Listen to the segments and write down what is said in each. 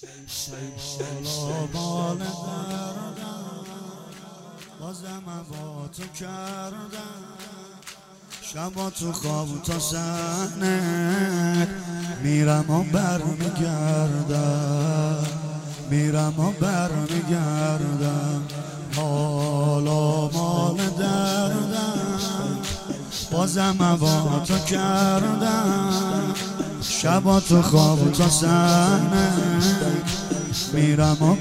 سالا بال دردم بازم با تو کردم شبا تو خواب تا صحنه میرم و برمیگردم میرم و برمیگردم حالا مال دردم بازم با تو کردم شبا تو خواب تا صحنه میرم و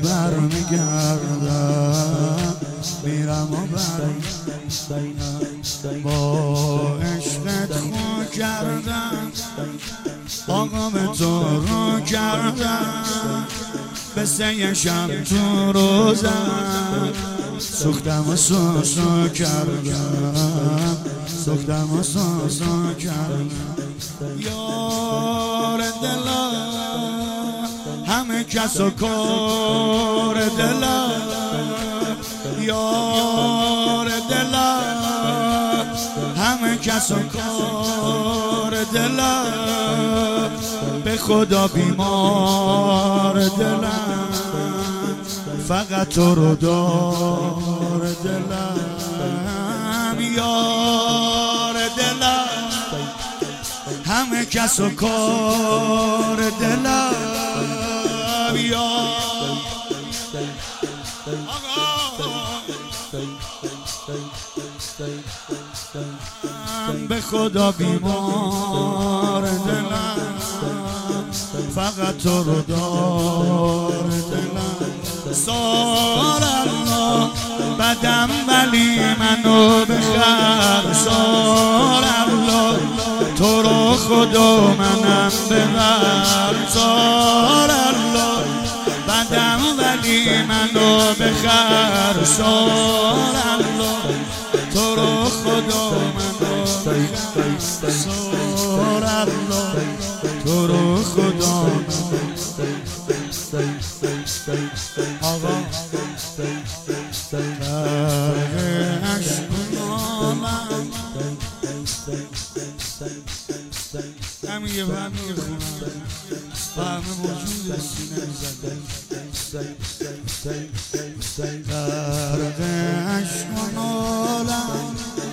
برمیگردم میرم و برمیگردم با عشقت خو کردم آقا به تو رو کردم به سه شب تو روزم سوختم و سوسو کردم سوختم و سوسو کردم یار دلا همه کس و کار دلا یار دلا همه کس و کار دلا به خدا بیمار دلم فقط تو رو دار دلم یار دلم همه کس و کار دلم یار به خدا بیمار دلم فقط تو رو دار دلم سال الله بدم ولی منو بخر سال الله تو رو خدا منم ببر سال الله بدم ولی منو بخر سال الله تو رو خدا منو بخر سال الله تو رو خدا آقا همین یه فهمی خونم فهمه وجود سینه میزده غرق عشق و نالم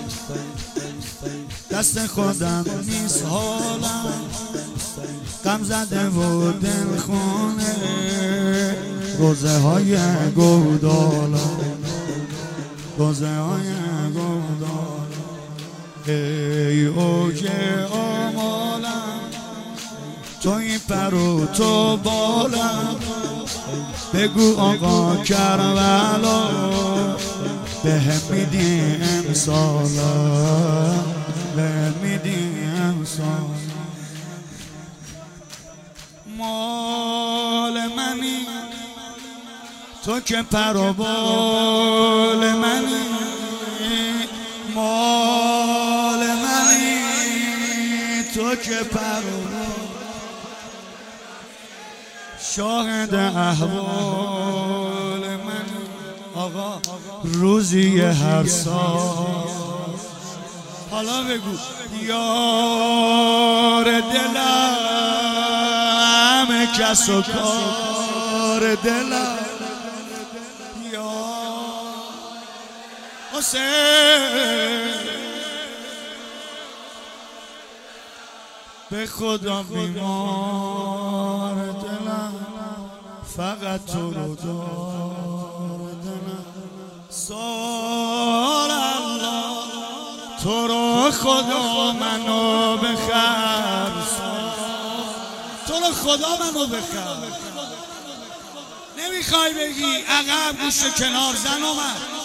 دست خودم نیست حالم غم زده و دل خونه روزه های گودالم روزه های گودالم ای اوج آمالم توی پر و تو بالم بگو آقا کربلا به هم میدی امسالم به هم میدی امسالم مال منی تو که پر و بال منی مال منی تو که پر و بال شاهد احوال منی آقا روزی هر سال حالا بگو یار دلم کس و کار دلم یار حسین به خدا بیمار دلم فقط تو رو دار دلم سال الله تو رو خدا منو بخر تو رو خدا منو بخر نمیخوای بگی عقب گوش کنار زن اومد